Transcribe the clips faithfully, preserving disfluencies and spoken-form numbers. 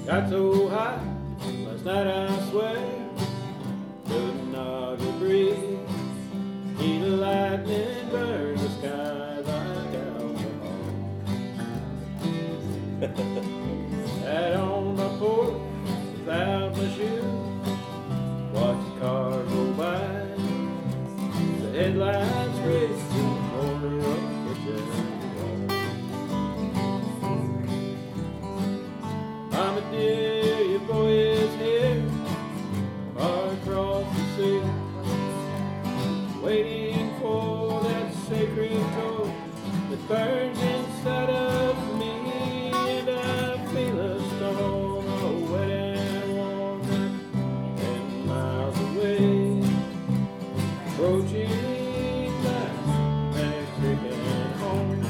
Got so high last night, I swear, could not breathe. Heat of lightning burns the sky like alcohol. Sat on my porch without my shoes, watched the cars go by. The headlights raced in the corner of the jet. Mama dear, your boy is here, far across the sea, waiting for that sacred torch that burns inside of me. And I feel a storm, a wet and warm night, ten miles away, approaching my Mexican home.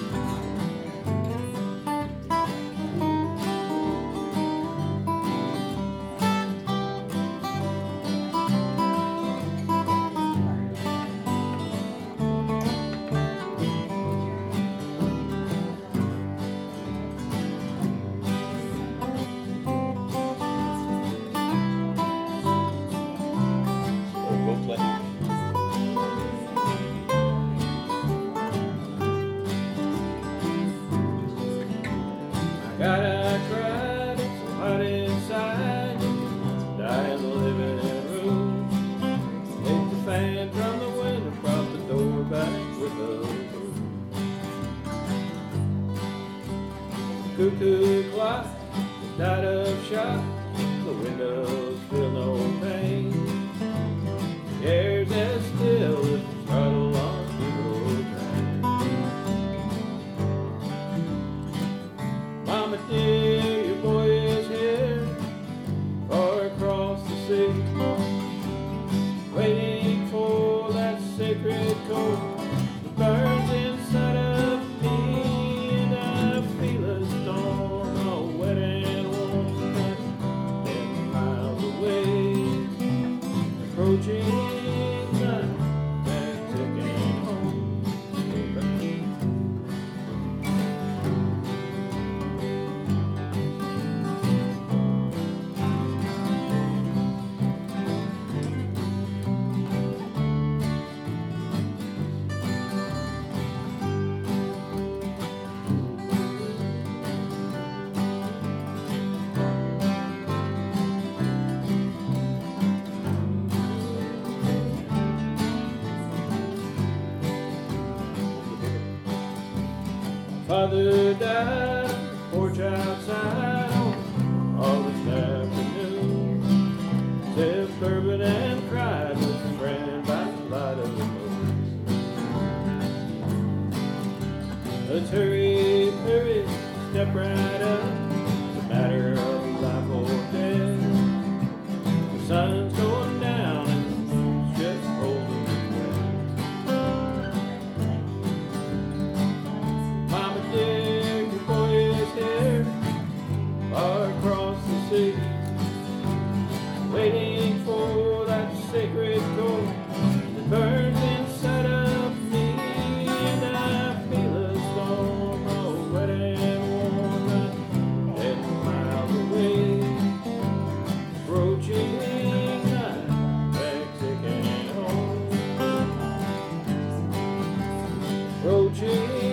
God, I tried, it's so hot inside, dying to live in a room. Take the fan from the window, prop the door back with a broom. Cuckoo clock died of shock, the windows feel no pain. The air's as still as the throttle on the old train. Mama dear, your boy is here, far across the sea, waiting for that sacred cold that burns inside of me. And I feel a storm, a wet and warm night, ten miles away, approaching my Mexican home. Father died on the porch outside on August afternoon. Sipped bourbon and cried with a friend by the light of the moon. Let's hurry, hurry, step right up. It's a matter of life or death. The sun's going down and the moon's just holding its breath. Mama dear, your boy is here, far across the sea, waiting for that sacred cold that burns inside of me. And I feel a storm, a wet and warm night, ten miles away, approaching my Mexican home, approaching